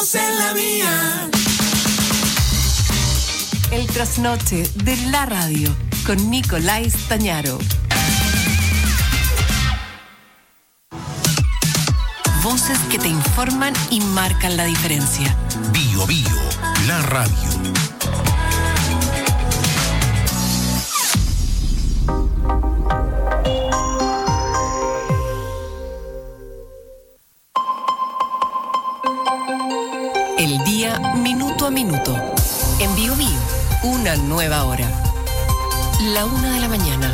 voz en la mía. El trasnoche de la radio con Nicolás Stañaro. Voces que te informan y marcan la diferencia. Bio Bio, la radio. El día minuto a minuto. En Bio Bio, una nueva hora. 1:00 a.m.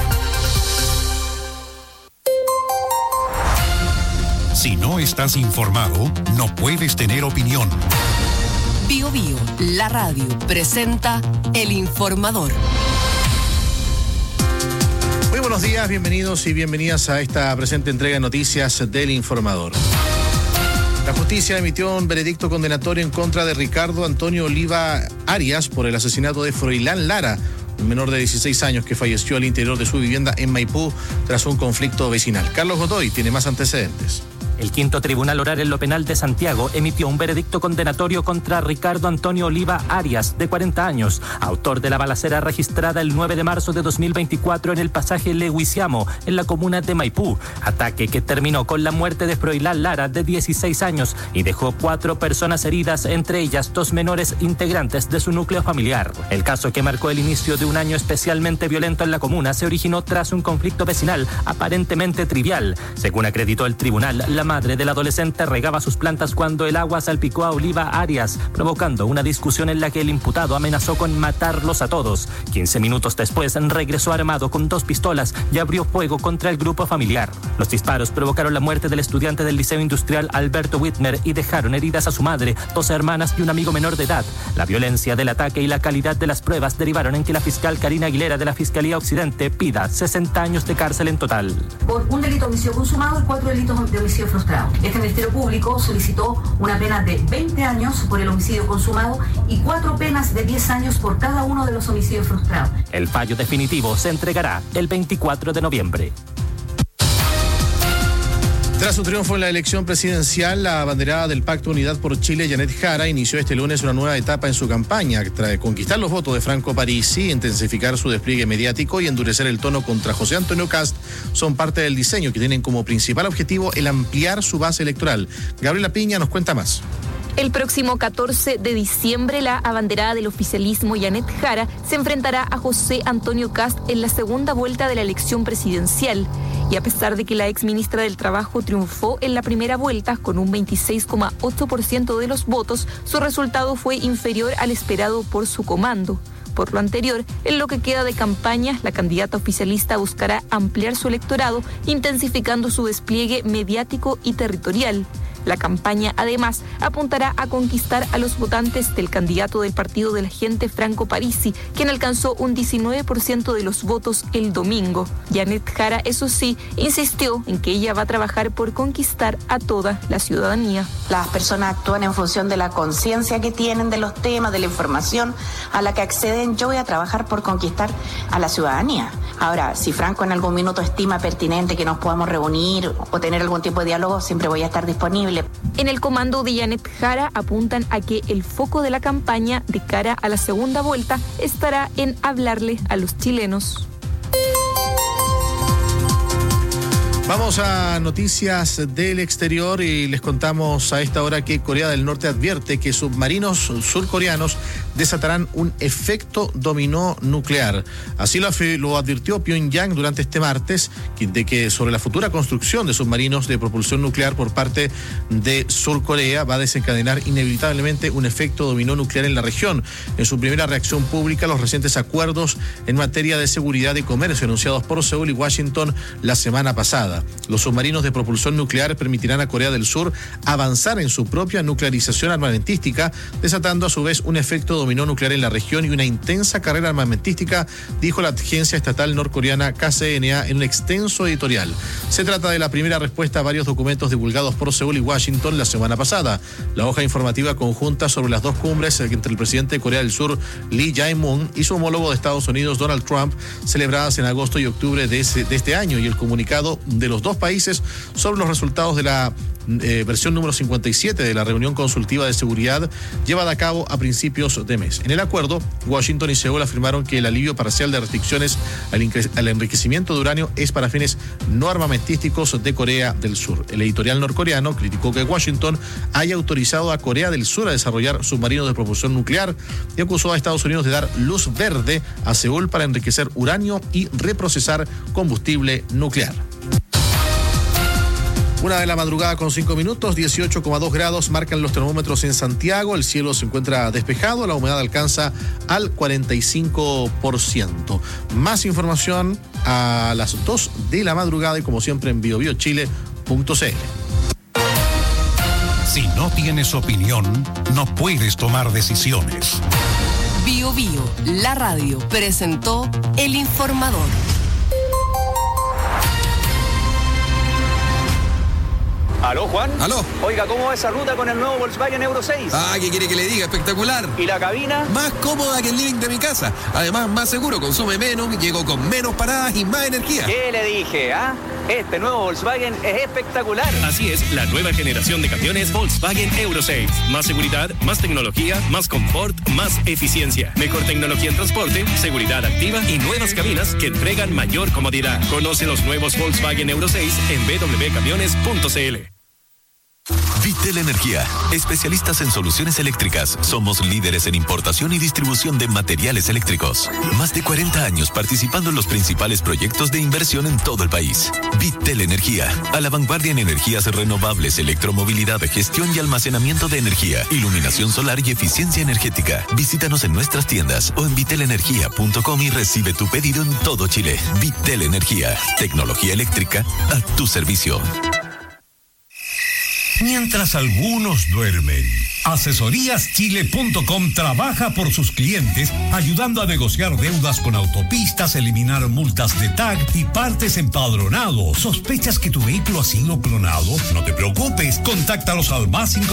Si no estás informado, no puedes tener opinión. Bio Bio, la radio, presenta El Informador. Muy buenos días, bienvenidos y bienvenidas a esta presente entrega de noticias del Informador. La justicia emitió un veredicto condenatorio en contra de Ricardo Antonio Oliva Arias por el asesinato de Froilán Lara, un menor de 16 años que falleció al interior de su vivienda en Maipú tras un conflicto vecinal. Carlos Godoy tiene más antecedentes. El quinto Tribunal Oral en lo Penal de Santiago emitió un veredicto condenatorio contra Ricardo Antonio Oliva Arias, de 40 años, autor de la balacera registrada el 9 de marzo de 2024 en el pasaje Leguiciamo, en la comuna de Maipú, ataque que terminó con la muerte de Froilán Lara, de 16 años, y dejó 4 personas heridas, entre ellas 2 menores integrantes de su núcleo familiar. El caso, que marcó el inicio de un año especialmente violento en la comuna, se originó tras un conflicto vecinal aparentemente trivial. Según acreditó el tribunal, la madre del adolescente regaba sus plantas cuando el agua salpicó a Oliva Arias, provocando una discusión en la que el imputado amenazó con matarlos a todos. 15 minutos después regresó armado con 2 pistolas y abrió fuego contra el grupo familiar. Los disparos provocaron la muerte del estudiante del Liceo Industrial Alberto Whitner y dejaron heridas a su madre, 2 hermanas y un amigo menor de edad. La violencia del ataque y la calidad de las pruebas derivaron en que la fiscal Karina Aguilera de la Fiscalía Occidente pida 60 años de cárcel en total. Por un delito de homicidio consumado y 4 delitos de homicidio frustrado. Este Ministerio Público solicitó una pena de 20 años por el homicidio consumado y 4 penas de 10 años por cada uno de los homicidios frustrados. El fallo definitivo se entregará el 24 de noviembre. Tras su triunfo en la elección presidencial, la abanderada del Pacto Unidad por Chile, Janet Jara, inició este lunes una nueva etapa en su campaña, tras conquistar los votos de Franco Parisi, intensificar su despliegue mediático y endurecer el tono contra José Antonio Kast. Son parte del diseño que tienen como principal objetivo el ampliar su base electoral. Gabriela Piña nos cuenta más. El próximo 14 de diciembre, la abanderada del oficialismo, Janet Jara, se enfrentará a José Antonio Kast en la segunda vuelta de la elección presidencial. Y a pesar de que la exministra del Trabajo triunfó en la primera vuelta con un 26,8% de los votos, su resultado fue inferior al esperado por su comando. Por lo anterior, en lo que queda de campaña, la candidata oficialista buscará ampliar su electorado, intensificando su despliegue mediático y territorial. La campaña, además, apuntará a conquistar a los votantes del candidato del Partido de la Gente, Franco Parisi, quien alcanzó un 19% de los votos el domingo. Janet Jara, eso sí, insistió en que ella va a trabajar por conquistar a toda la ciudadanía. Las personas actúan en función de la conciencia que tienen de los temas, de la información a la que acceden. Yo voy a trabajar por conquistar a la ciudadanía. Ahora, si Franco en algún minuto estima pertinente que nos podamos reunir o tener algún tipo de diálogo, siempre voy a estar disponible. En el comando de Janet Jara apuntan a que el foco de la campaña de cara a la segunda vuelta estará en hablarle a los chilenos. Vamos a noticias del exterior y les contamos a esta hora que Corea del Norte advierte que submarinos surcoreanos desatarán un efecto dominó nuclear. Así lo advirtió Pyongyang durante este martes, de que sobre la futura construcción de submarinos de propulsión nuclear por parte de Surcorea va a desencadenar inevitablemente un efecto dominó nuclear en la región. En su primera reacción pública, los recientes acuerdos en materia de seguridad y comercio anunciados por Seúl y Washington la semana pasada. Los submarinos de propulsión nuclear permitirán a Corea del Sur avanzar en su propia nuclearización armamentística, desatando a su vez un efecto dominó nuclear en la región y una intensa carrera armamentística, dijo la agencia estatal norcoreana KCNA en un extenso editorial. Se trata de la primera respuesta a varios documentos divulgados por Seúl y Washington la semana pasada. La hoja informativa conjunta sobre las 2 cumbres entre el presidente de Corea del Sur, Lee Jae-myung, y su homólogo de Estados Unidos, Donald Trump, celebradas en agosto y octubre de este año, y el comunicado de de los dos países sobre los resultados de la versión número 57 de la reunión consultiva de seguridad llevada a cabo a principios de mes. En el acuerdo, Washington y Seúl afirmaron que el alivio parcial de restricciones al enriquecimiento de uranio es para fines no armamentísticos de Corea del Sur. El editorial norcoreano criticó que Washington haya autorizado a Corea del Sur a desarrollar submarinos de propulsión nuclear y acusó a Estados Unidos de dar luz verde a Seúl para enriquecer uranio y reprocesar combustible nuclear. 1:00 con 5 minutos, 18,2 grados marcan los termómetros en Santiago. El cielo se encuentra despejado, la humedad alcanza al 45%. Más información a las 2 de la madrugada y como siempre en biobiochile.cl. Si no tienes opinión, no puedes tomar decisiones. Bio Bio, la radio, presentó El Informador. ¿Aló, Juan? ¿Aló? Oiga, ¿cómo va esa ruta con el nuevo Volkswagen Euro 6? ¿Qué quiere que le diga? Espectacular. ¿Y la cabina? Más cómoda que el living de mi casa. Además, más seguro, consume menos, llego con menos paradas y más energía. ¿Qué le dije, Este nuevo Volkswagen es espectacular. Así es, la nueva generación de camiones Volkswagen Euro 6. Más seguridad, más tecnología, más confort, más eficiencia. Mejor tecnología en transporte, seguridad activa y nuevas cabinas que entregan mayor comodidad. Conoce los nuevos Volkswagen Euro 6 en www.camiones.cl. Vitel Energía, especialistas en soluciones eléctricas. Somos líderes en importación y distribución de materiales eléctricos. Más de 40 años participando en los principales proyectos de inversión en todo el país. Vitel Energía, a la vanguardia en energías renovables, electromovilidad, gestión y almacenamiento de energía, iluminación solar y eficiencia energética. Visítanos en nuestras tiendas o en vitelenergia.com y recibe tu pedido en todo Chile. Vitel Energía, tecnología eléctrica a tu servicio. Mientras algunos duermen, asesoríaschile.com trabaja por sus clientes, ayudando a negociar deudas con autopistas, eliminar multas de tag y partes empadronado. ¿Sospechas que tu vehículo ha sido clonado? No te preocupes, contáctalos al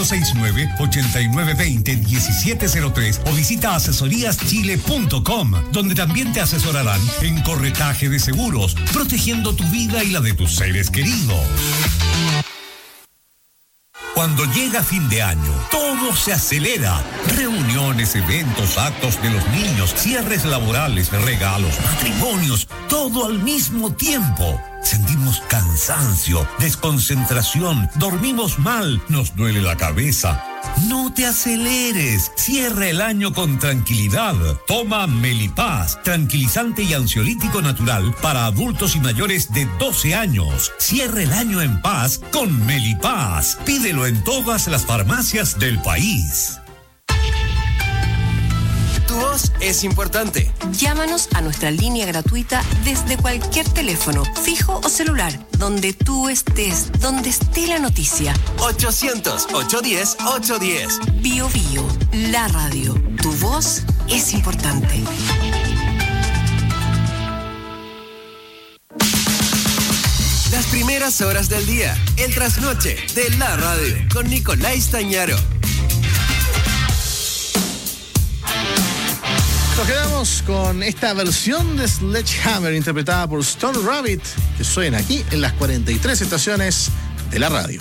+569-8920-1703 o visita asesoríaschile.com, donde también te asesorarán en corretaje de seguros, protegiendo tu vida y la de tus seres queridos. Cuando llega fin de año, todo se acelera. Reuniones, eventos, actos de los niños, cierres laborales, regalos, matrimonios, todo al mismo tiempo. Sentimos cansancio, desconcentración, dormimos mal, nos duele la cabeza. No te aceleres, cierra el año con tranquilidad. Toma Melipaz, tranquilizante y ansiolítico natural para adultos y mayores de 12 años. Cierra el año en paz con Melipaz. Pídelo en todas las farmacias del país. Tu voz es importante. Llámanos a nuestra línea gratuita desde cualquier teléfono, fijo o celular, donde tú estés, donde esté la noticia. 800-810-810. Bio Bio, la radio. Tu voz es importante. Las primeras horas del día, el trasnoche de la radio, con Nicolás Tañaro. Nos quedamos con esta versión de Sledgehammer interpretada por Stone Rabbit, que suena aquí en las 43 estaciones de la radio.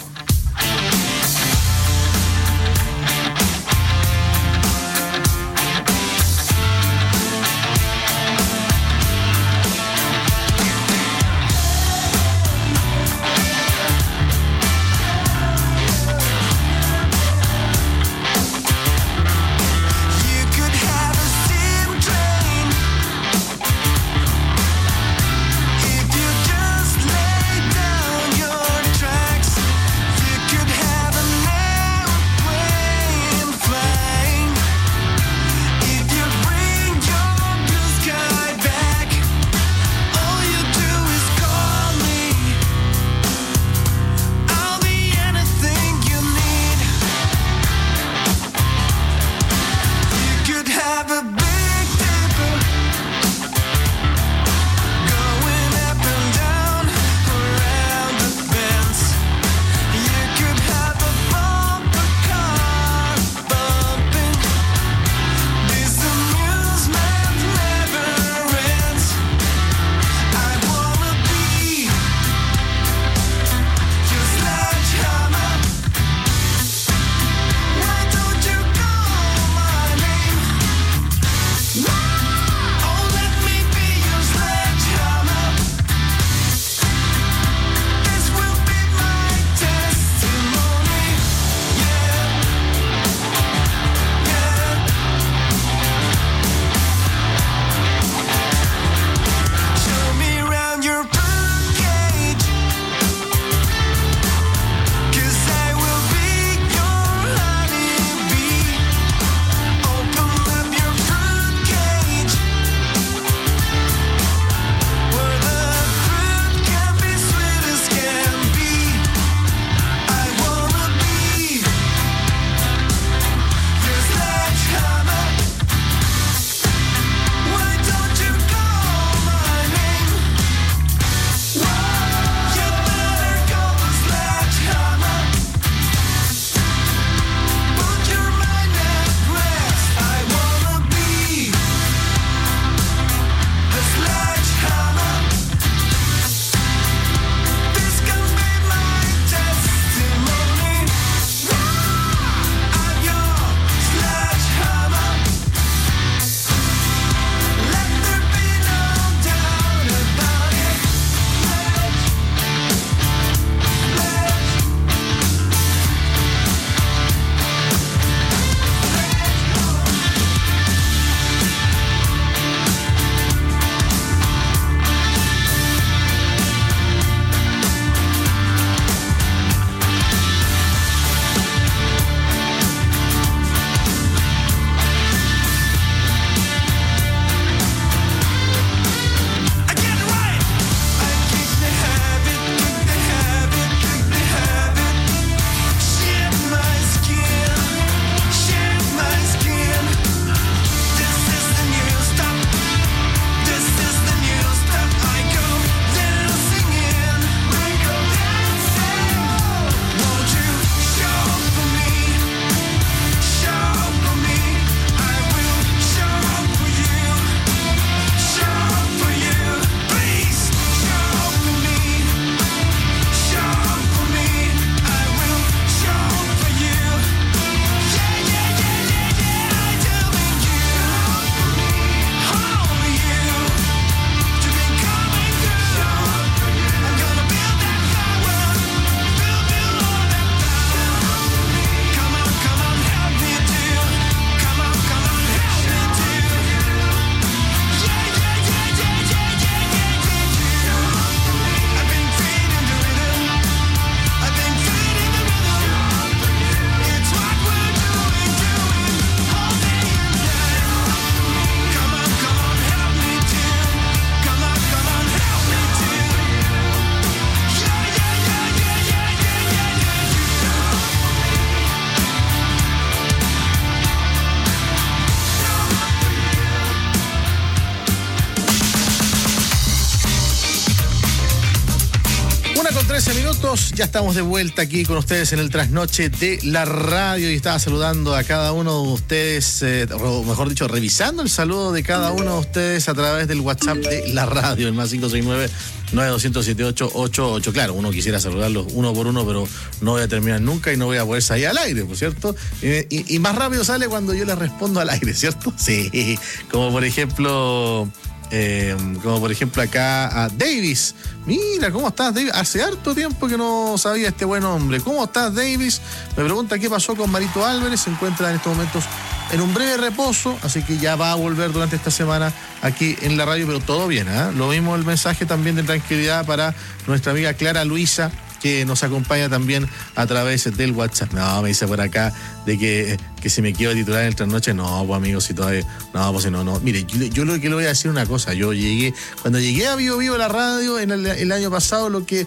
minutos, ya estamos de vuelta aquí con ustedes en el trasnoche de la radio y estaba saludando a cada uno de ustedes, o mejor dicho, revisando el saludo de cada uno de ustedes a través del WhatsApp de la radio, el más 569-9200-7888. Claro, uno quisiera saludarlos uno por uno, pero no voy a terminar nunca y no voy a poder salir al aire, ¿por cierto? Y más rápido sale cuando yo les respondo al aire, ¿cierto? Sí, como por ejemplo acá a Davis. Mira, ¿cómo estás, Davis? Hace harto tiempo que no sabía este buen hombre. ¿Cómo estás, Davis? Me pregunta qué pasó con Marito Álvarez. Se encuentra en estos momentos en un breve reposo, así que ya va a volver durante esta semana aquí en la radio, pero todo bien, ¿eh? Lo mismo el mensaje también de tranquilidad para nuestra amiga Clara Luisa, que nos acompaña también a través del WhatsApp. No, me dice por acá de que si me quiero titular en el trasnoche. No, pues amigos, si todavía. No, pues no. Mire, yo lo que le voy a decir una cosa. Cuando llegué a Vivo Vivo la radio en el año pasado, lo que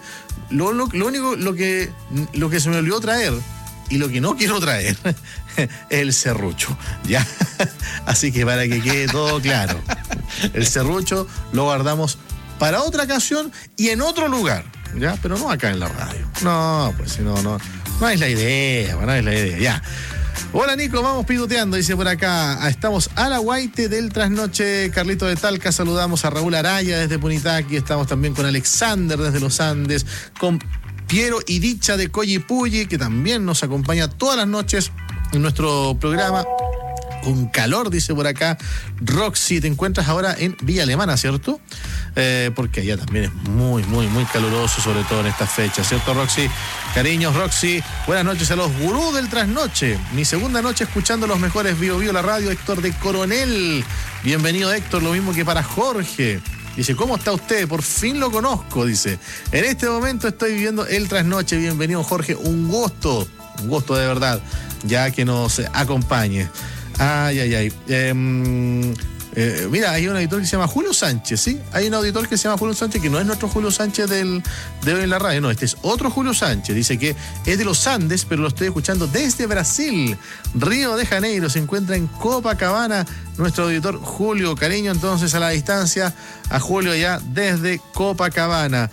se me olvidó traer y lo que no quiero traer es el serrucho, ¿ya? Así que para que quede todo claro, el serrucho lo guardamos para otra ocasión y en otro lugar, ¿ya? Pero no acá en la radio. No, pues si no es la idea, ya. Hola Nico, vamos pivoteando, dice por acá. Estamos a la guaite del trasnoche. Carlito de Talca, saludamos a Raúl Araya desde Punitaqui. Estamos también con Alexander desde los Andes, con Piero y Dicha de Coyipulli, que también nos acompaña todas las noches en nuestro programa. Con calor, dice por acá Roxy. Te encuentras ahora en Villa Alemana, ¿cierto? Porque allá también es muy, muy, muy caluroso, sobre todo en estas fechas, ¿cierto, Roxy? Cariños, Roxy. Buenas noches a los gurús del trasnoche. Mi segunda noche escuchando los mejores Vivo Vivo la radio. Héctor de Coronel. Bienvenido, Héctor. Lo mismo que para Jorge. Dice, ¿cómo está usted? Por fin lo conozco, dice. En este momento estoy viviendo el trasnoche. Bienvenido, Jorge. Un gusto de verdad, ya que nos acompañe. Ay. Mira, hay un auditor que se llama Julio Sánchez, ¿sí? Hay un auditor que se llama Julio Sánchez, que no es nuestro Julio Sánchez de hoy en la radio, no, este es otro Julio Sánchez. Dice que es de los Andes, pero lo estoy escuchando desde Brasil. Río de Janeiro, se encuentra en Copacabana nuestro auditor Julio. Cariño entonces a la distancia a Julio ya desde Copacabana.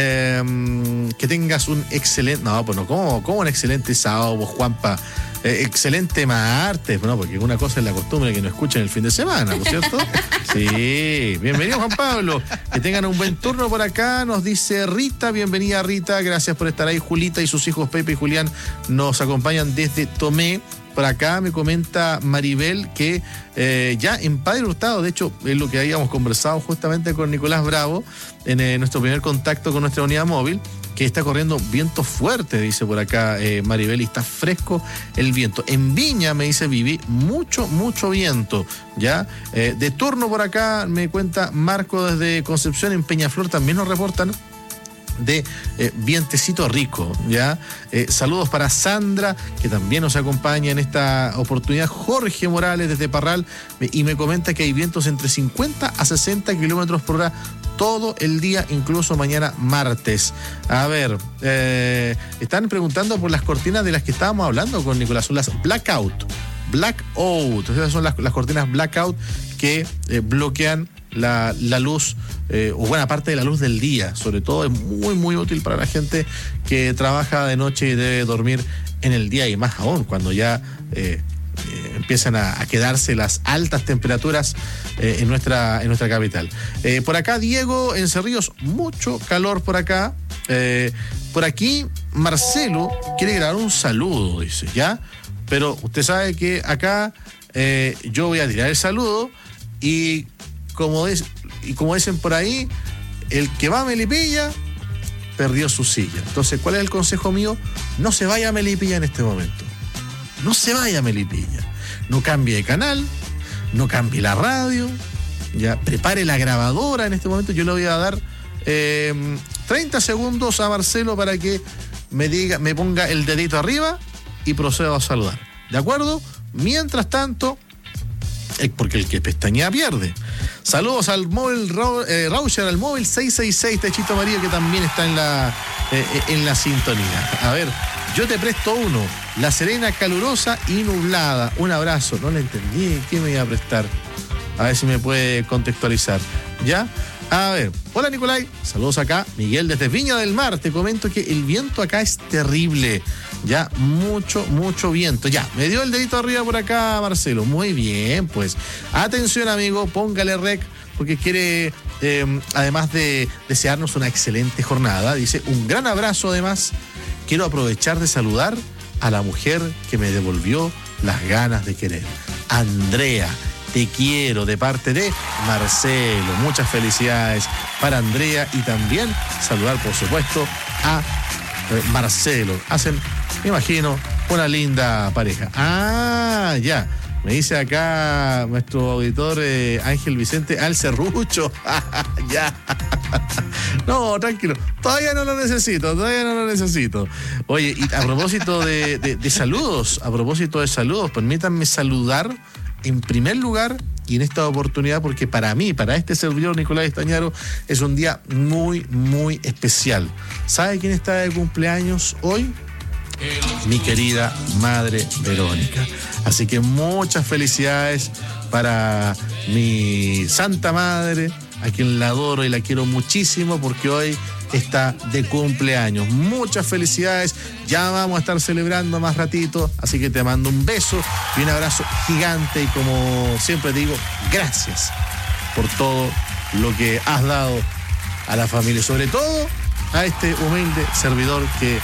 Que tengas un excelente... No, pues no, ¿cómo un excelente sábado, pues, Juanpa? Excelente martes, no, porque una cosa es la costumbre que nos escuchen el fin de semana, ¿no es cierto? Sí, bienvenido Juan Pablo, que tengan un buen turno por acá, nos dice Rita, bienvenida Rita, gracias por estar ahí. Julita y sus hijos Pepe y Julián nos acompañan desde Tomé. Por acá me comenta Maribel que ya en Padre Hurtado, de hecho es lo que habíamos conversado justamente con Nicolás Bravo en nuestro primer contacto con nuestra unidad móvil, que está corriendo viento fuerte, dice por acá Maribel, y está fresco el viento. En Viña, me dice Vivi, mucho viento, ¿ya? De turno por acá me cuenta Marco desde Concepción. En Peñaflor también nos reportan de vientecito rico, ¿ya? Saludos para Sandra, que también nos acompaña en esta oportunidad. Jorge Morales desde Parral, y me comenta que hay vientos entre 50 a 60 kilómetros por hora todo el día, incluso mañana martes. A ver, están preguntando por las cortinas de las que estábamos hablando con Nicolás, son las blackout, esas son las cortinas blackout que bloquean la luz, o buena parte de la luz del día. Sobre todo es muy útil para la gente que trabaja de noche y debe dormir en el día, y más aún cuando ya empiezan a quedarse las altas temperaturas en nuestra capital. Por acá Diego en Cerrillos, mucho calor por acá. Por aquí Marcelo quiere grabar un saludo, dice, ¿ya? Pero usted sabe que acá yo voy a tirar el saludo y como dicen por ahí, el que va a Melipilla perdió su silla. Entonces, ¿cuál es el consejo mío? No se vaya a Melipilla en este momento. No se vaya a Melipilla. No cambie de canal, no cambie la radio, ya prepare la grabadora en este momento. Yo le voy a dar 30 segundos a Marcelo para que me ponga el dedito arriba y procedo a saludar. ¿De acuerdo? Mientras tanto, porque el que pestañea pierde. Saludos al móvil Rauscher, al móvil 666 Techito Amarillo, que también está en la sintonía. A ver, yo te presto uno. La Serena, calurosa y nublada. Un abrazo. No le entendí. ¿Qué me iba a prestar? A ver si me puede contextualizar. ¿Ya? A ver, hola Nicolai, saludos acá, Miguel desde Viña del Mar, te comento que el viento acá es terrible, ya mucho viento, ya, me dio el dedito arriba por acá Marcelo, muy bien, pues, atención amigo, póngale rec, porque quiere, además de desearnos una excelente jornada, dice, un gran abrazo además, quiero aprovechar de saludar a la mujer que me devolvió las ganas de querer, Andrea. Te quiero, de parte de Marcelo. Muchas felicidades para Andrea y también saludar, por supuesto, a Marcelo. Hacen, me imagino, una linda pareja. Ah, ya. Me dice acá nuestro auditor Ángel Vicente al serrucho. Ya. No, tranquilo. Todavía no lo necesito. Oye, y a propósito de saludos, permítanme saludar en primer lugar, y en esta oportunidad, porque para mí, para este servidor Nicolás Estañaro, es un día muy especial. ¿Sabe quién está de cumpleaños hoy? Mi querida madre Verónica. Así que muchas felicidades para mi santa madre, a quien la adoro y la quiero muchísimo, porque hoy está de cumpleaños. Muchas felicidades. Ya vamos a estar celebrando más ratito, así que te mando un beso y un abrazo gigante, y como siempre digo, gracias por todo lo que has dado a la familia, sobre todo a este humilde servidor que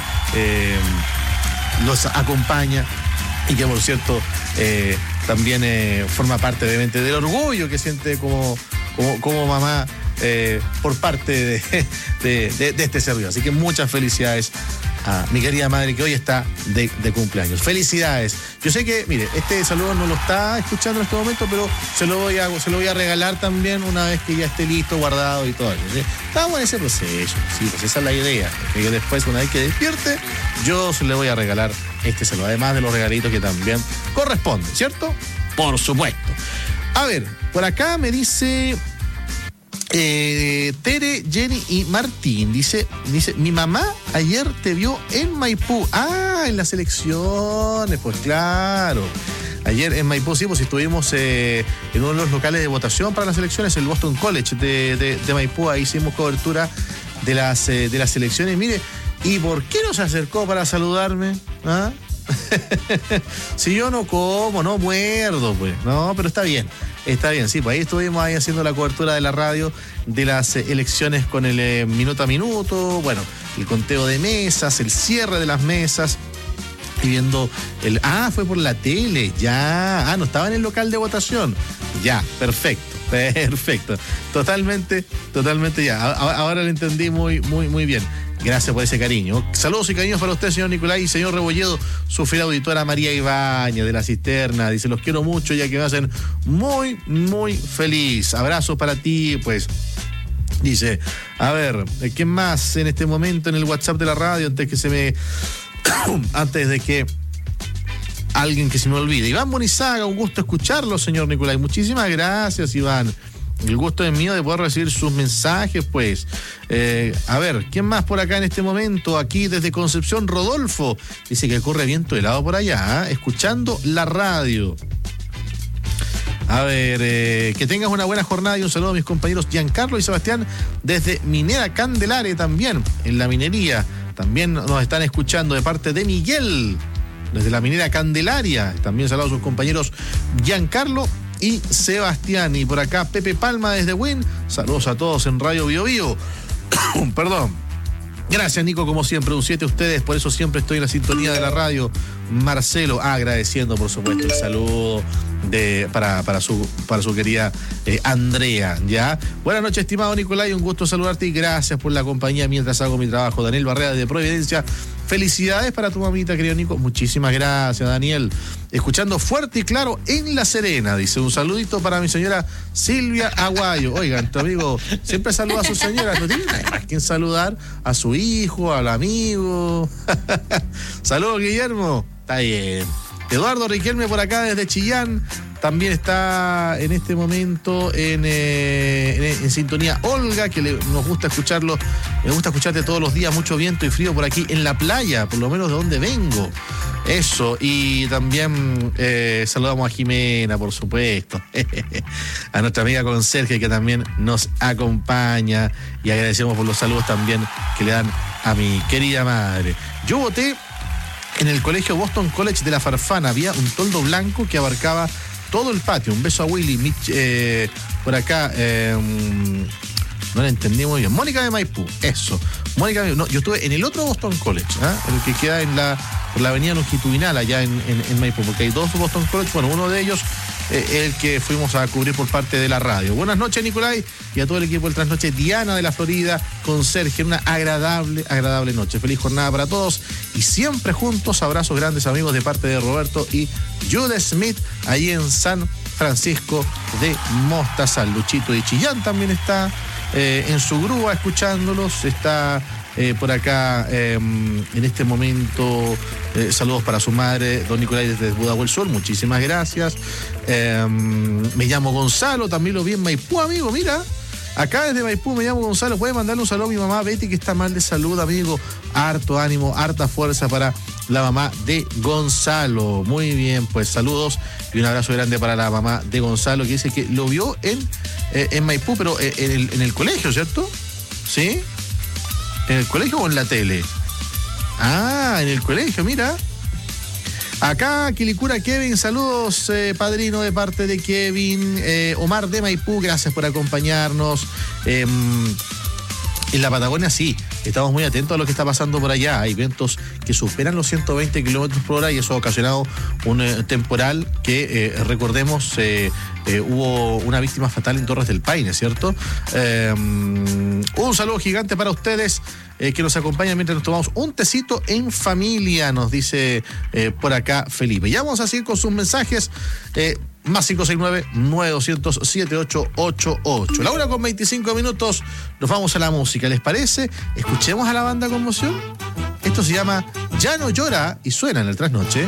los acompaña y que, por cierto, también forma parte, obviamente, del orgullo que siente como mamá por parte de este servidor. Así que muchas felicidades a mi querida madre, que hoy está de cumpleaños. Felicidades. Yo sé que, mire, este saludo no lo está escuchando en este momento, pero se lo voy a regalar también una vez que ya esté listo, guardado y todo. ¿Sí? Estamos en ese proceso. Sí, pues esa es la idea. Que después, una vez que despierte, yo se le voy a regalar este saludo. Además de los regalitos que también corresponden, ¿cierto? Por supuesto. A ver, por acá me dice Tere, Jenny y Martín. Dice, mi mamá ayer te vio en Maipú. Ah, en las elecciones, pues claro. Ayer en Maipú, sí, pues estuvimos en uno de los locales de votación para las elecciones, el Boston College de Maipú. Ahí hicimos cobertura de las elecciones. Mire, ¿y por qué no se acercó para saludarme? ¿Ah? Si yo no como, no muerdo, pues. No, pero está bien, sí, pues ahí estuvimos ahí haciendo la cobertura de la radio de las elecciones con el minuto a minuto, bueno, el conteo de mesas, el cierre de las mesas, y viendo fue por la tele, ya, no estaba en el local de votación, ya, perfecto, totalmente ya, ahora lo entendí muy bien. Gracias por ese cariño. Saludos y cariños para usted, señor Nicolai y señor Rebolledo, su fiel auditora María Ibañez de La Cisterna. Dice, los quiero mucho, ya que me hacen muy feliz. Abrazos para ti, pues. Dice, a ver, ¿quién más en este momento en el WhatsApp de la radio? Antes de que alguien que se me olvide. Iván Bonizaga, un gusto escucharlo, señor Nicolai. Muchísimas gracias, Iván. El gusto es mío de poder recibir sus mensajes, pues. A ver, ¿quién más por acá en este momento? Aquí desde Concepción, Rodolfo. Dice que corre viento helado por allá, escuchando la radio. A ver, que tengas una buena jornada y un saludo a mis compañeros Giancarlo y Sebastián desde Minera Candelaria también, en la minería. También nos están escuchando de parte de Miguel, desde la Minera Candelaria. También saludos a sus compañeros Giancarlo y Sebastián. Y por acá Pepe Palma desde Win. Saludos a todos en Radio Bio Bio. Perdón. Gracias, Nico, como siempre, un 7 a ustedes, por eso siempre estoy en la sintonía de la radio. Marcelo, agradeciendo, por supuesto, el saludo para su querida Andrea, ¿ya? Buenas noches, estimado Nicolai, un gusto saludarte y gracias por la compañía mientras hago mi trabajo. Daniel Barrera de Providencia, felicidades para tu mamita, querido Nico. Muchísimas gracias, Daniel. Escuchando fuerte y claro en La Serena, dice, un saludito para mi señora Silvia Aguayo. Oigan, tu amigo siempre saluda a su señora, no tiene más quien saludar a su hijo, al amigo. Saludos, Guillermo. Está bien. Eduardo Riquelme por acá desde Chillán. También está en este momento en sintonía Olga, que nos gusta escucharlo. Me gusta escucharte todos los días, mucho viento y frío por aquí en la playa, por lo menos de donde vengo. Eso, y también saludamos a Jimena, por supuesto, a nuestra amiga Conserje, que también nos acompaña, y agradecemos por los saludos también que le dan a mi querida madre. Yo voté en el colegio Boston College de la Farfana. Había un toldo blanco que abarcaba todo el patio. Un beso a Willy, por acá, no la entendí muy bien. Mónica de Maipú, eso. Mónica, no, yo estuve en el otro Boston College, el que queda por la avenida longitudinal allá en Maipú, porque hay dos Boston College. Bueno, uno de ellos el que fuimos a cubrir por parte de la radio. Buenas noches, Nicolai, y a todo el equipo del Trasnoche. Diana de la Florida, Conserje, una agradable noche. Feliz jornada para todos y siempre juntos. Abrazos grandes, amigos, de parte de Roberto y Jude Smith, ahí en San Francisco de Mostazal. Luchito de Chillán también está en su grúa escuchándolos. Está por acá en este momento. Saludos para su madre, don Nicolai, desde Budahuel Sur. Muchísimas gracias. Me llamo Gonzalo, también lo vi en Maipú, amigo. Mira, acá desde Maipú me llamo Gonzalo. Puede mandarle un saludo a mi mamá Betty, que está mal de salud, amigo. Harto ánimo, harta fuerza para la mamá de Gonzalo. Muy bien, pues saludos y un abrazo grande para la mamá de Gonzalo, que dice que lo vio en Maipú, pero en el colegio, ¿cierto? ¿Sí? ¿En el colegio o en la tele? Ah, en el colegio, mira. Acá, Quilicura Kevin, saludos, padrino, de parte de Kevin. Omar de Maipú, gracias por acompañarnos. En la Patagonia, sí, estamos muy atentos a lo que está pasando por allá. Hay vientos que superan los 120 kilómetros por hora y eso ha ocasionado un temporal que, recordemos, hubo una víctima fatal en Torres del Paine, ¿cierto? Un saludo gigante para ustedes que nos acompañan mientras nos tomamos un tecito en familia, nos dice por acá Felipe. Ya vamos a seguir con sus mensajes. Más 569-9200-7888. La 1:25. Nos vamos a la música, ¿les parece? Escuchemos a la banda Conmoción. Esto se llama Ya no llora y suena en el Trasnoche.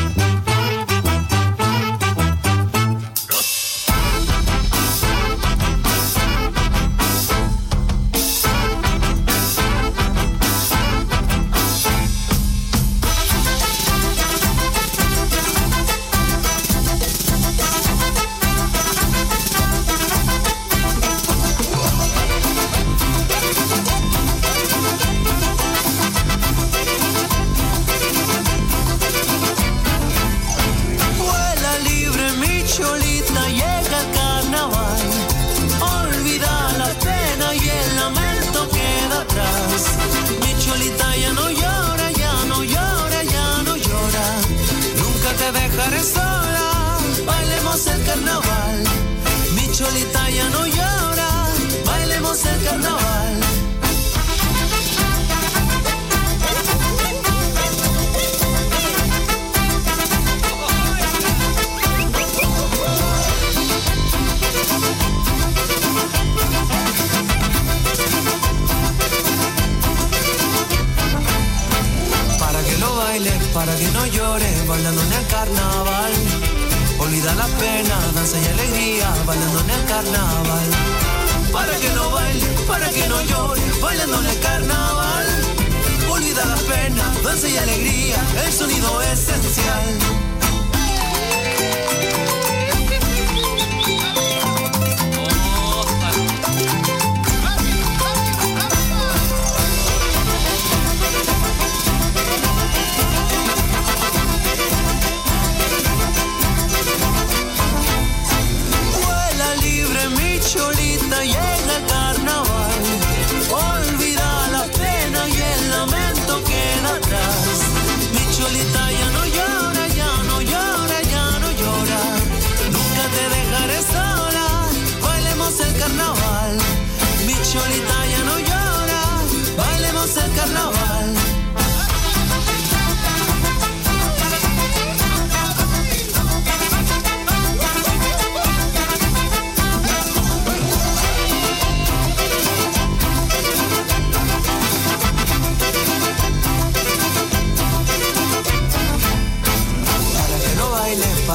Para que no llores, bailando en el carnaval. Olvida la pena, danza y alegría, bailando en el carnaval. Para que no baile, para que no llore, bailando en el carnaval. Olvida la pena, danza y alegría, el sonido esencial. Cholita llega el carnaval, olvida la pena y el lamento queda atrás. Mi cholita ya no llora, ya no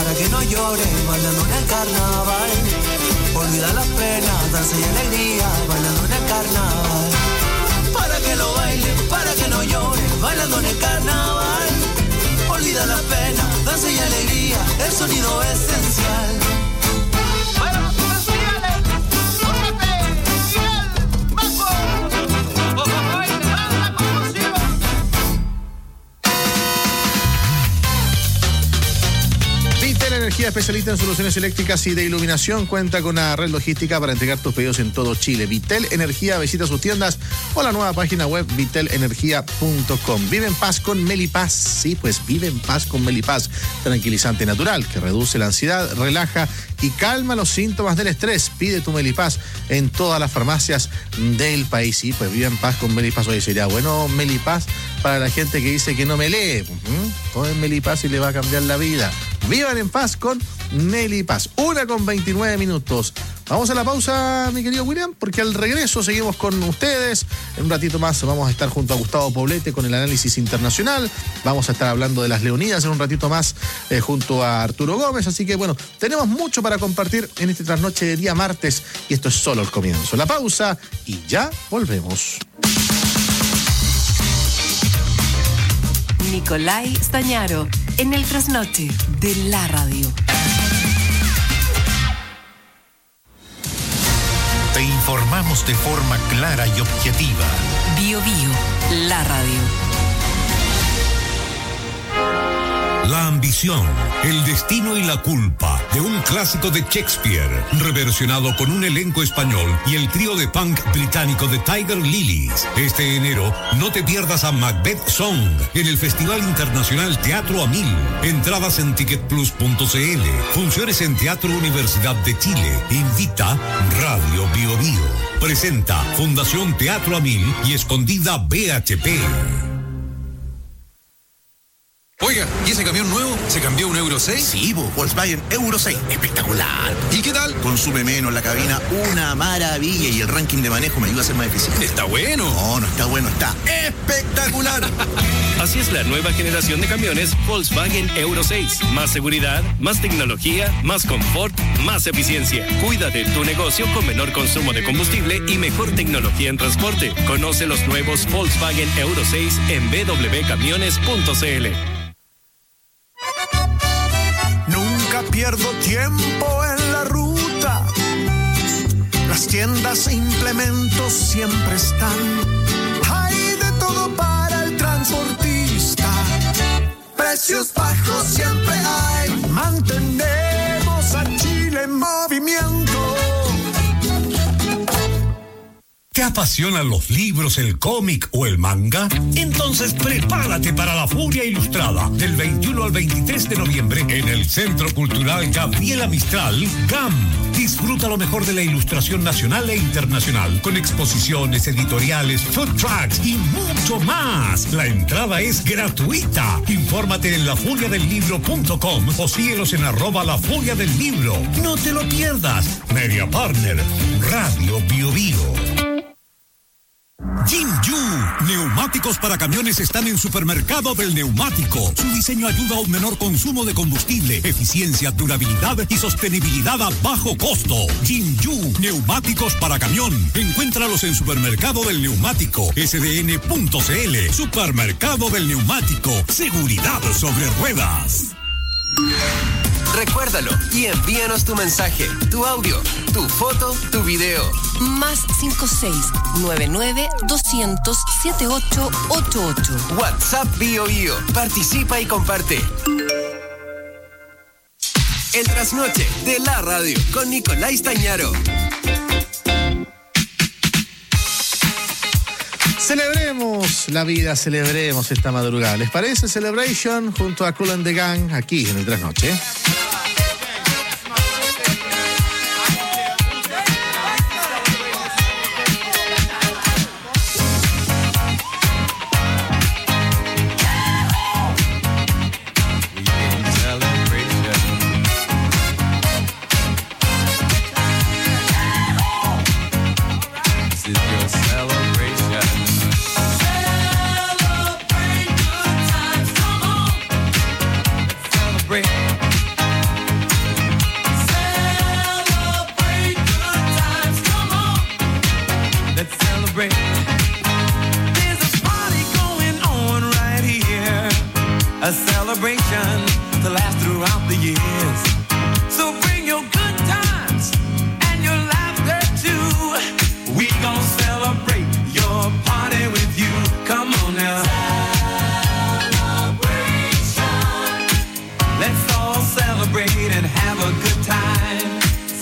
para que no llores, bailando en el carnaval. Olvida las penas, danza y alegría, bailando en el carnaval. Para que lo bailes, para que no llores, bailando en el carnaval. Olvida las penas, danza y alegría, el sonido esencial. Energía, especialista en soluciones eléctricas y de iluminación, cuenta con una red logística para entregar tus pedidos en todo Chile. Vitel Energía, visita sus tiendas o la nueva página web vitelenergia.com. Vive en paz con Melipaz. Sí, pues vive en paz con Melipaz. Tranquilizante natural que reduce la ansiedad, relaja y calma los síntomas del estrés. Pide tu Melipaz en todas las farmacias del país. Sí, pues vive en paz con Melipaz. Oye, sería bueno Melipaz para la gente que dice que no me lee. Tomen Melipaz y le va a cambiar la vida. Vivan en paz con Melipaz. 1:29. Vamos a la pausa, mi querido William, porque al regreso seguimos con ustedes. En un ratito más vamos a estar junto a Gustavo Poblete con el análisis internacional. Vamos a estar hablando de las Leonidas en un ratito más junto a Arturo Gómez. Así que bueno, tenemos mucho para compartir en este trasnoche de día martes y esto es solo el comienzo. La pausa y ya volvemos. Nicolai Stañaro en el trasnoche de la radio. Te informamos de forma clara y objetiva. Bio Bio, la radio. La ambición, el destino y la culpa de un clásico de Shakespeare, reversionado con un elenco español y el trío de punk británico de Tiger Lilies. Este enero, no te pierdas a Macbeth Song en el Festival Internacional Teatro a 1000. Entradas en ticketplus.cl. Funciones en Teatro Universidad de Chile. Invita Radio Bio Bio. Presenta Fundación Teatro a 1000 y Escondida BHP. Oiga, ¿y ese camión nuevo? ¿Se cambió un Euro 6? Sí, Volkswagen Euro 6. Espectacular. ¿Y qué tal? Consume menos la cabina, una maravilla. Y el ranking de manejo me ayuda a ser más eficiente. ¿Está bueno? No, no está bueno, está espectacular. Así es la nueva generación de camiones Volkswagen Euro 6. Más seguridad, más tecnología, más confort, más eficiencia. Cuida de tu negocio con menor consumo de combustible y mejor tecnología en transporte. Conoce los nuevos Volkswagen Euro 6 en www.camiones.cl. Nunca pierdo tiempo en la ruta. Las tiendas e implementos siempre están. Hay de todo para el transportista. Precios bajos siempre hay. Mantenemos a Chile en movimiento. ¿Te apasionan los libros, el cómic o el manga? Entonces prepárate para la Furia Ilustrada del 21 al 23 de noviembre en el Centro Cultural Gabriela Mistral, GAM. Disfruta lo mejor de la ilustración nacional e internacional con exposiciones, editoriales, food trucks y mucho más. La entrada es gratuita. Infórmate en lafuriadelibro.com o síguelos en @lafuriadelibro. No te lo pierdas. Media Partner, Radio Bio Bio. Jinju, neumáticos para camiones están en Supermercado del Neumático. Su diseño ayuda a un menor consumo de combustible, eficiencia, durabilidad y sostenibilidad a bajo costo. Jinju, neumáticos para camión. Encuéntralos en Supermercado del Neumático, sdn.cl. Supermercado del Neumático, seguridad sobre ruedas. Recuérdalo y envíanos tu mensaje, tu audio, tu foto, tu video. Más 56-99-200-7888. WhatsApp Bio Bio. Participa y comparte. El trasnoche de la radio con Nicolai Stañaro. Celebremos la vida, celebremos esta madrugada. ¿Les parece? Celebration junto a Kool and the Gang aquí en el trasnoche. the years. So bring your good times and your laughter too. We gon' celebrate your party with you. Come on now. Celebration. Let's all celebrate and have a good time.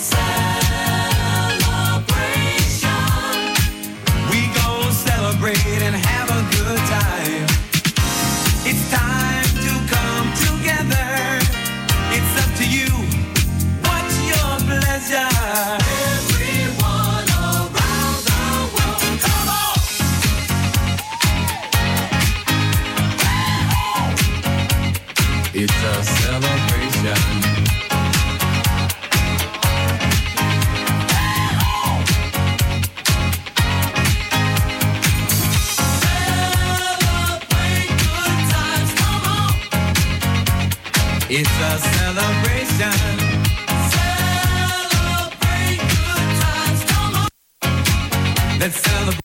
Celebrate and have a good time. It's time to come together. It's up to you. What's your pleasure? Everyone around the world, come on! It's a celebration. It's a celebration. Celebrate good times, come on. Let's celebrate.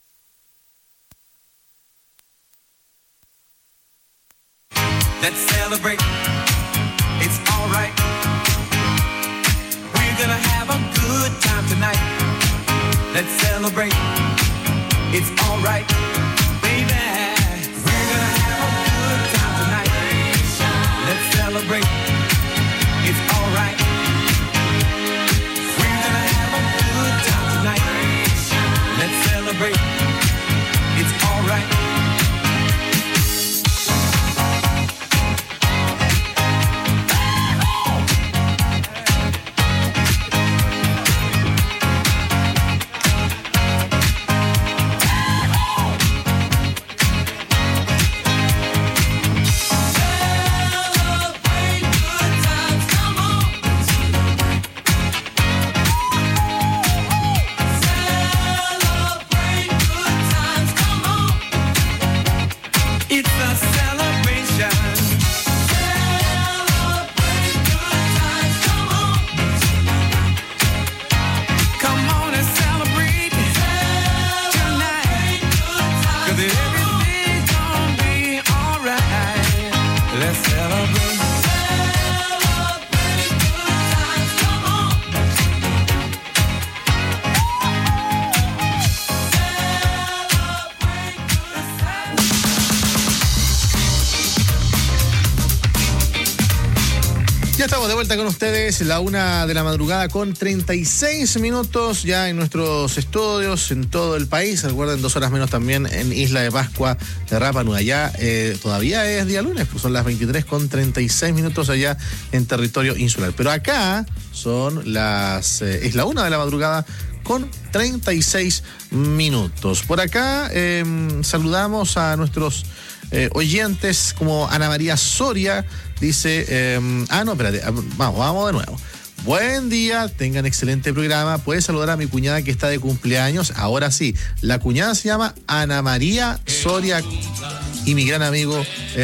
Let's celebrate. It's alright. We're gonna have a good time tonight. Let's celebrate. It's alright, baby. We're gonna have a good time tonight. Let's celebrate. It's alright. We're gonna have a good time tonight. Let's celebrate. It's alright. Ya estamos de vuelta con ustedes, la 1 de la madrugada con 36 minutos ya en nuestros estudios en todo el país. Recuerden, 2 horas menos también en Isla de Pascua de Rapa Nui. Ya todavía es día lunes, pues son las 23 con 36 minutos allá en territorio insular. Pero acá son es la 1 de la madrugada con 36 minutos. Por acá saludamos a nuestros oyentes como Ana María Soria. Dice, vamos de nuevo. Buen día, tengan excelente programa. Puedes saludar a mi cuñada que está de cumpleaños. Ahora sí, la cuñada se llama Ana María Soria y mi gran amigo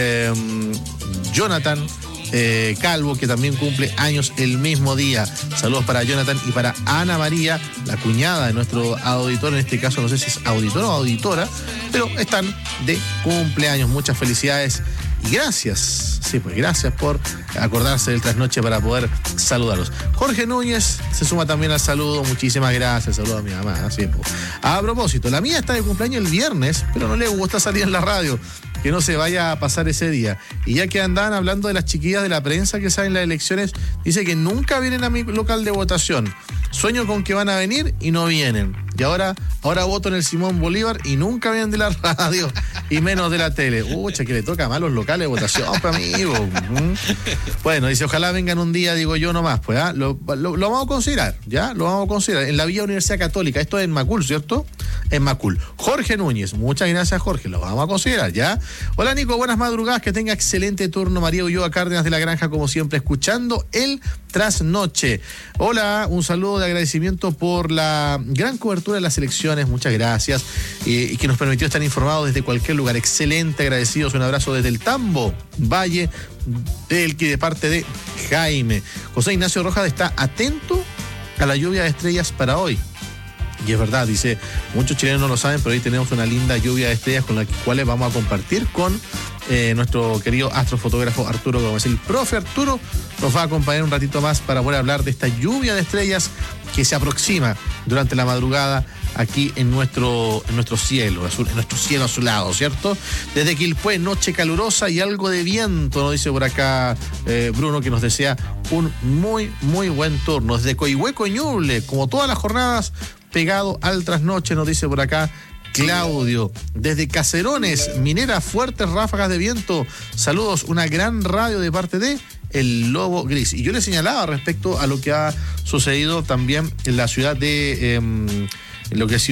Jonathan Calvo, que también cumple años el mismo día. Saludos para Jonathan y para Ana María, la cuñada de nuestro auditor. En este caso no sé si es auditor o auditora, pero están de cumpleaños. Muchas felicidades y gracias. Sí, pues gracias por acordarse del trasnoche para poder saludarlos. Jorge Núñez se suma también al saludo. Muchísimas gracias. Saludo a mi mamá. Sí, pues. A propósito, la mía está de cumpleaños el viernes, pero no le gusta salir en la radio. Que no se vaya a pasar ese día. Y ya que andaban hablando de las chiquillas de la prensa que saben las elecciones, dice que nunca vienen a mi local de votación. Sueño con que van a venir y no vienen. Y ahora voto en el Simón Bolívar y nunca vienen de la radio y menos de la tele. Ucha, que le toca mal los locales de votación, amigo. Bueno, dice, ojalá vengan un día, digo yo nomás, pues, ¿ah? Lo vamos a considerar, ¿ya? Lo vamos a considerar. En la Villa Universidad Católica, esto es en Macul, ¿cierto? En Macul. Jorge Núñez, muchas gracias, Jorge, lo vamos a considerar, ¿ya? Hola, Nico, buenas madrugadas, que tenga excelente turno. María Ulloa Cárdenas de la Granja, como siempre, escuchando el trasnoche. Hola, un saludo de agradecimiento por la gran cobertura de las elecciones, muchas gracias, y que nos permitió estar informados desde cualquier lugar. Excelente, agradecidos, un abrazo desde el Tambo, Valle del que de parte de Jaime. José Ignacio Rojas está atento a la lluvia de estrellas para hoy. Y es verdad, dice, muchos chilenos no lo saben, pero hoy tenemos una linda lluvia de estrellas con las cuales vamos a compartir con nuestro querido astrofotógrafo Arturo Gómez. El profe Arturo nos va a acompañar un ratito más para poder hablar de esta lluvia de estrellas que se aproxima durante la madrugada aquí en nuestro cielo azulado, ¿cierto? Desde Quilpué, noche calurosa y algo de viento, nos dice por acá Bruno, que nos desea un muy, muy buen turno. Desde Coihueco, Ñuble, como todas las jornadas, pegado al trasnoche, nos dice por acá Claudio. Desde Caserones, Minera, fuertes ráfagas de viento. Saludos, una gran radio de parte de El Lobo Gris. Y yo le señalaba respecto a lo que ha sucedido también en la ciudad de lo que ha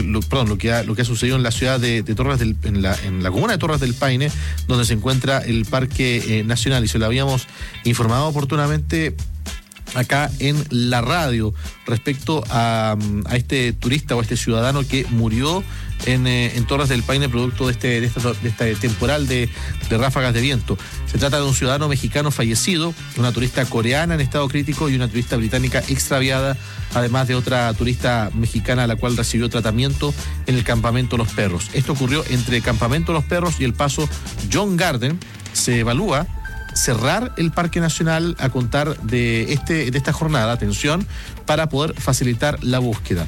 sucedido en la ciudad de Torres en la comuna de Torres del Paine, donde se encuentra el Parque Nacional, y se lo habíamos informado oportunamente acá en la radio respecto a este turista o a este ciudadano que murió en Torres del Paine producto de este temporal de ráfagas de viento. Se trata de un ciudadano mexicano fallecido, una turista coreana en estado crítico y una turista británica extraviada, además de otra turista mexicana, la cual recibió tratamiento en el campamento Los Perros. Esto ocurrió entre el campamento Los Perros y el paso John Garden. Se evalúa cerrar el Parque Nacional a contar de esta jornada, atención, para poder facilitar la búsqueda.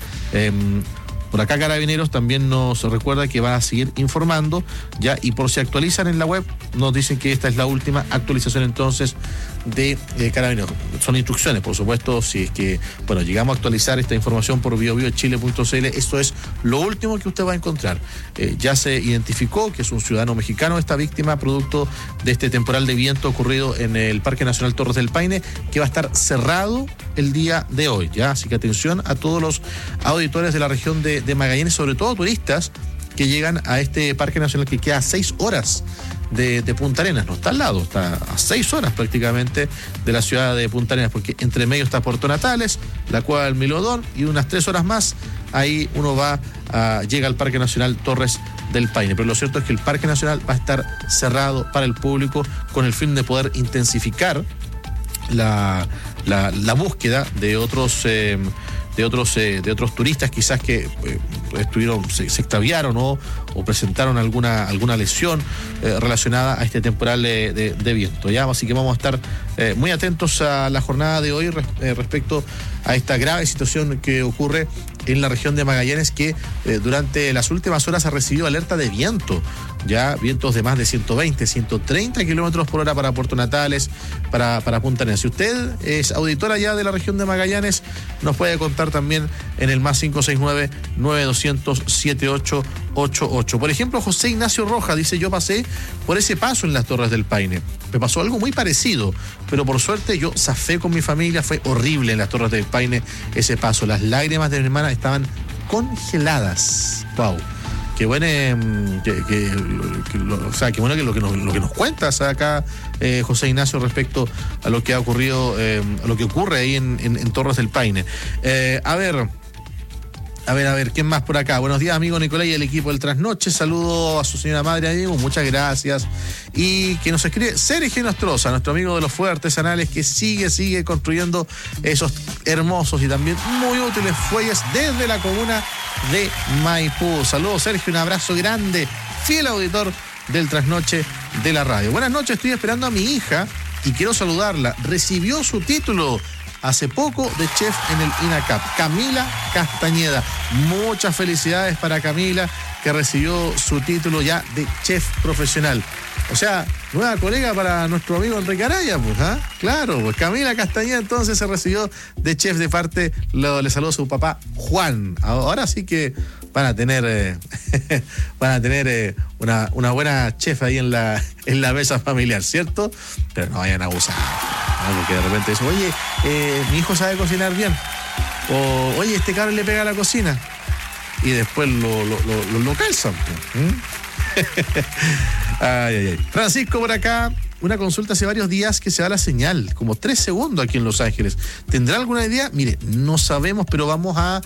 Por acá Carabineros también nos recuerda que va a seguir informando, ya, y por si actualizan en la web, nos dicen que esta es la última actualización entonces de Carabineros. Son instrucciones, por supuesto, si es que, bueno, llegamos a actualizar esta información por biobiochile.cl, esto es lo último que usted va a encontrar. Ya se identificó que es un ciudadano mexicano esta víctima producto de este temporal de viento ocurrido en el Parque Nacional Torres del Paine, que va a estar cerrado el día de hoy, ya, así que atención a todos los auditores de la región de Magallanes, sobre todo turistas que llegan a este Parque Nacional que queda a 6 horas de Punta Arenas. No está al lado, está a 6 horas prácticamente de la ciudad de Punta Arenas, porque entre medio está Puerto Natales, la Cueva del Milodón, y unas 3 horas más ahí uno llega al Parque Nacional Torres del Paine. Pero lo cierto es que el Parque Nacional va a estar cerrado para el público con el fin de poder intensificar la búsqueda de otros turistas quizás que se extraviaron o presentaron alguna lesión relacionada a este temporal de viento, ¿ya? Así que vamos a estar muy atentos a la jornada de hoy respecto a esta grave situación que ocurre en la región de Magallanes, que durante las últimas horas ha recibido alerta de viento, ya vientos de más de 120, 130 kilómetros por hora para Puerto Natales, para Punta Arenas. Si usted es auditora ya de la región de Magallanes, nos puede contar también en el más 569-9200-7888. Por ejemplo, José Ignacio Rojas dice: yo pasé por ese paso en las Torres del Paine. Me pasó algo muy parecido, pero por suerte yo zafé con mi familia. Fue horrible en las Torres del Paine ese paso. Las lágrimas de mi hermana estaban congeladas. Wow. Qué bueno, qué bueno que lo que nos cuentas acá, José Ignacio, respecto a lo que ha ocurrido, a lo que ocurre ahí en Torres del Paine. A ver, ¿quién más por acá? Buenos días, amigo Nicolás y el equipo del Trasnoche. Saludo a su señora madre, Diego, muchas gracias. Y que nos escribe Sergio Nostroza, nuestro amigo de los fuegos artesanales, que sigue construyendo esos hermosos y también muy útiles fuelles desde la comuna de Maipú. Saludos, Sergio, un abrazo grande, fiel auditor del Trasnoche de la radio. Buenas noches, estoy esperando a mi hija y quiero saludarla. Recibió su título hace poco de chef en el INACAP, Camila Castañeda. Muchas felicidades para Camila, que recibió su título ya de chef profesional. O sea, nueva colega para nuestro amigo Enrique Araya, pues, ¿ah? Claro, pues Camila Castañeda entonces se recibió de chef de parte, le saludó su papá Juan. Ahora sí que van a tener una buena chef ahí en la mesa familiar, ¿cierto? Pero no vayan a abusar, ¿no? Porque de repente dicen: oye, mi hijo sabe cocinar bien, o oye, este cabrón le pega a la cocina, y después lo calzan. Ay. Francisco por acá, una consulta hace varios días que se da la señal, como 3 segundos aquí en Los Ángeles. ¿Tendrá alguna idea? Mire, no sabemos, pero vamos a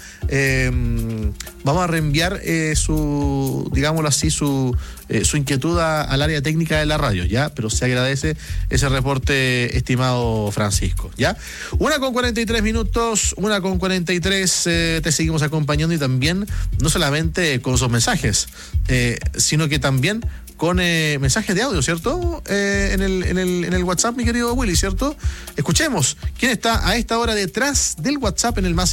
reenviar su inquietud al área técnica de la radio, ¿ya? Pero se agradece ese reporte, estimado Francisco, ¿ya? 1:43, 1:43, te seguimos acompañando, y también, no solamente con sus mensajes, sino que también con mensajes de audio, ¿cierto? En el WhatsApp, mi querido Willy, ¿cierto? Escuchemos quién está a esta hora detrás del WhatsApp en el más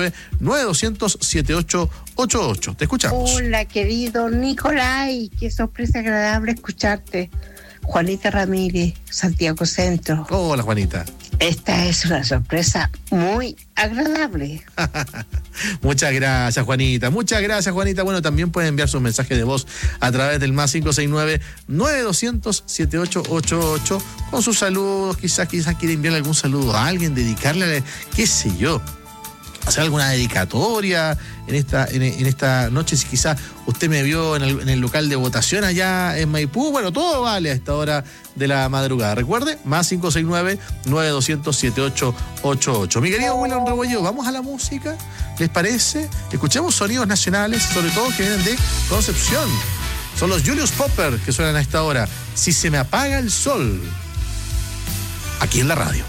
569-9200-7888. Te escuchamos. Hola, querido Nicolai, qué sorpresa agradable escucharte. Juanita Ramírez, Santiago Centro. Hola, Juanita. Esta es una sorpresa muy agradable. Muchas gracias, Juanita. Muchas gracias, Juanita. Bueno, también pueden enviar sus mensajes de voz a través del más 569-9200-7888 con sus saludos. Quizás quiere enviarle algún saludo a alguien, dedicarle, qué sé yo, hacer alguna dedicatoria en esta noche. Si quizás usted me vio en el local de votación allá en Maipú, bueno, todo vale a esta hora de la madrugada. Recuerde, más 569-9200-7888. Mi querido William Rebolledo, vamos a la música, ¿les parece? Escuchemos sonidos nacionales, sobre todo que vienen de Concepción. Son los Julius Popper que suenan a esta hora. Si se me apaga el sol, aquí en la radio.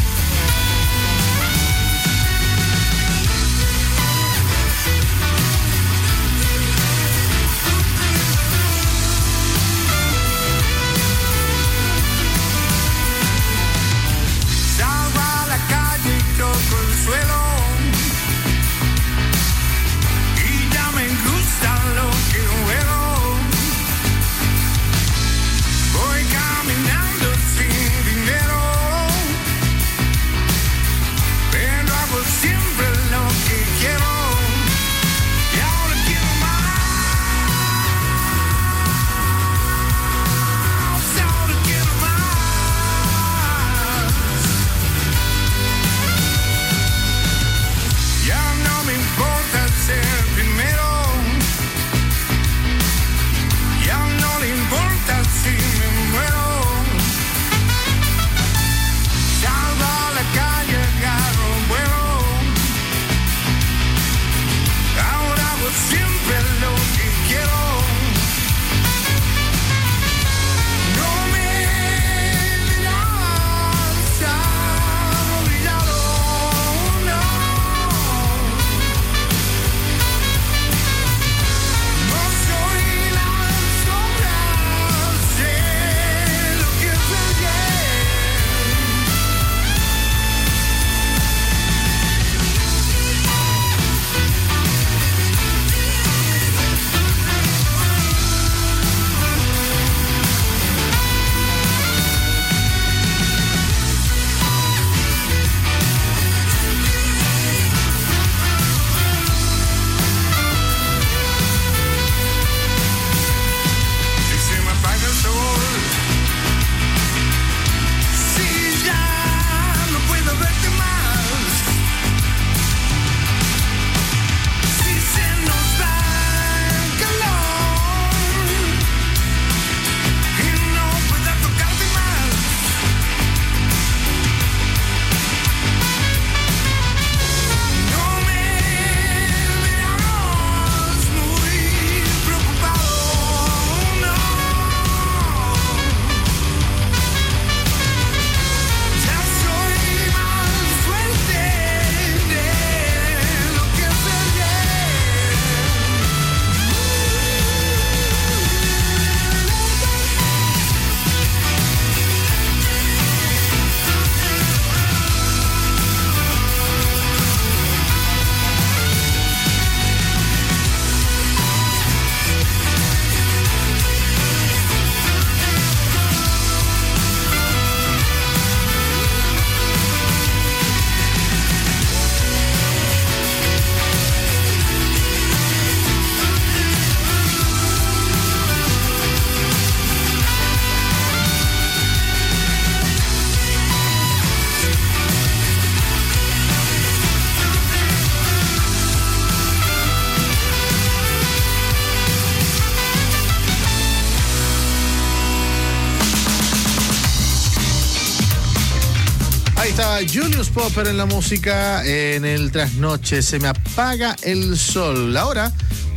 Estaba Julius Popper en la música, en el trasnoche. Se me apaga el sol. La hora,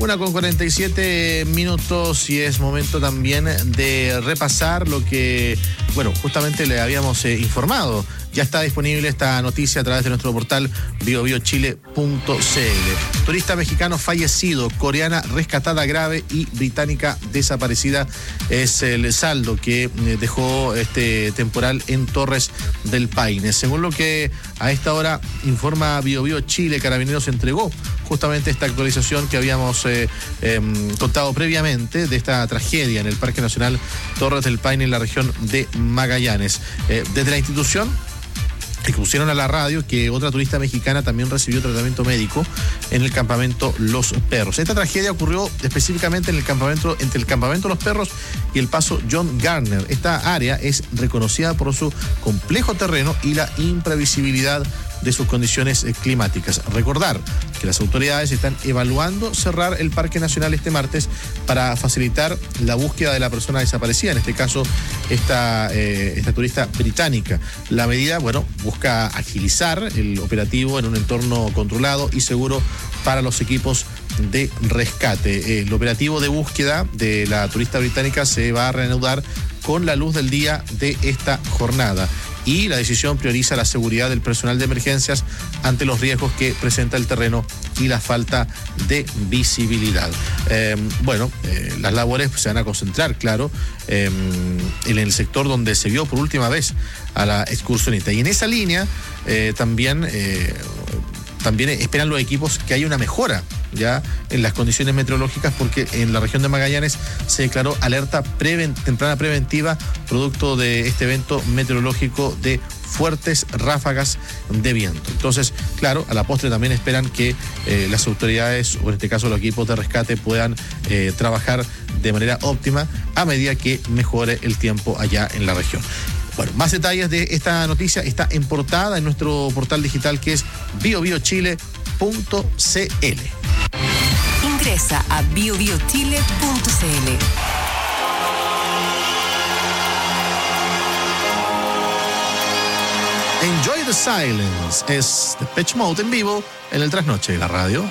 1:47 y es momento también de repasar lo que, bueno, justamente le habíamos informado Ya está disponible esta noticia a través de nuestro portal biobiochile.cl. Turista mexicano fallecido, coreana rescatada grave y británica desaparecida es el saldo que dejó este temporal en Torres del Paine. Según lo que a esta hora informa BioBio Chile, Carabineros entregó justamente esta actualización que habíamos contado previamente de esta tragedia en el Parque Nacional Torres del Paine en la región de Magallanes. Desde la institución expusieron a la radio que otra turista mexicana también recibió tratamiento médico en el campamento Los Perros. Esta tragedia ocurrió específicamente en el campamento, entre el campamento Los Perros y el paso John Garner. Esta área es reconocida por su complejo terreno y la imprevisibilidad de sus condiciones climáticas. Recordar que las autoridades están evaluando cerrar el Parque Nacional este martes para facilitar la búsqueda de la persona desaparecida, en este caso esta turista británica. La medida, busca agilizar el operativo en un entorno controlado y seguro para los equipos de rescate. El operativo de búsqueda de la turista británica se va a reanudar con la luz del día de esta jornada. Y la decisión prioriza la seguridad del personal de emergencias ante los riesgos que presenta el terreno y la falta de visibilidad. Las labores se van a concentrar, claro, en el sector donde se vio por última vez a la excursionista. Y en esa línea también esperan los equipos que haya una mejora ya en las condiciones meteorológicas, porque en la región de Magallanes se declaró alerta temprana preventiva producto de este evento meteorológico de fuertes ráfagas de viento. Entonces, claro, a la postre también esperan que las autoridades, o en este caso los equipos de rescate, puedan trabajar de manera óptima a medida que mejore el tiempo allá en la región. Bueno, más detalles de esta noticia está en portada en nuestro portal digital, que es biobiochile.cl. Ingresa a biobiochile.cl. Enjoy the Silence es Depeche Mode en vivo en el trasnoche de la radio.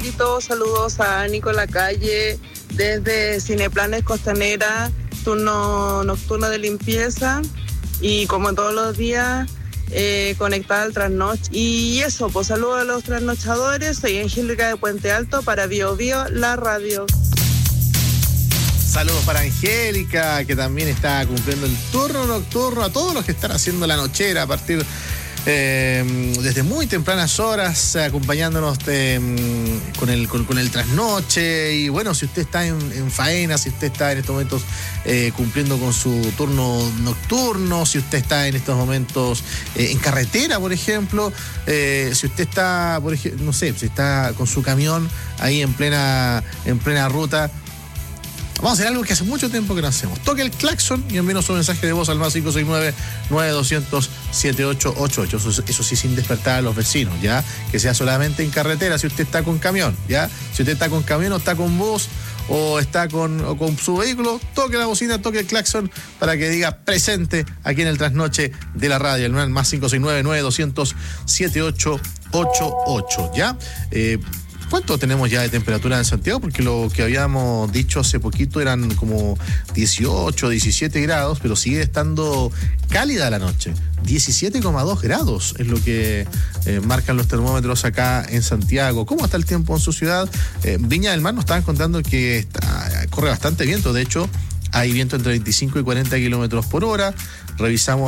Carlito, saludos a Nico Lacalle desde Cineplanes Costanera, turno nocturno de limpieza y como todos los días conectada al trasnoche. Y eso, pues saludos a los trasnochadores, soy Angélica de Puente Alto para Bio Bio, la radio. Saludos para Angélica, que también está cumpliendo el turno nocturno, a todos los que están haciendo la nochera a partir desde muy tempranas horas, acompañándonos con el trasnoche. Y bueno, si usted está en faena, si usted está en estos momentos cumpliendo con su turno nocturno, si usted está en estos momentos en carretera, por ejemplo, si usted está, por ejemplo, no sé, si está con su camión ahí en plena ruta, vamos a hacer algo que hace mucho tiempo que no hacemos. Toque el claxon y envíenos un mensaje de voz al más 569-9200-7888. Eso sí, sin despertar a los vecinos, ¿ya? Que sea solamente en carretera si usted está con camión, ¿ya? Si usted está con camión o está con bus o está con su vehículo, toque la bocina, toque el claxon para que diga presente aquí en el trasnoche de la radio. El más 569-9200-7888, ¿ya? ¿Cuánto tenemos ya de temperatura en Santiago? Porque lo que habíamos dicho hace poquito eran como 18, 17 grados, pero sigue estando cálida la noche. 17,2 grados es lo que marcan los termómetros acá en Santiago. ¿Cómo está el tiempo en su ciudad? Viña del Mar nos estaban contando que corre bastante viento. De hecho, hay viento entre 25 y 40 kilómetros por hora. Revisamos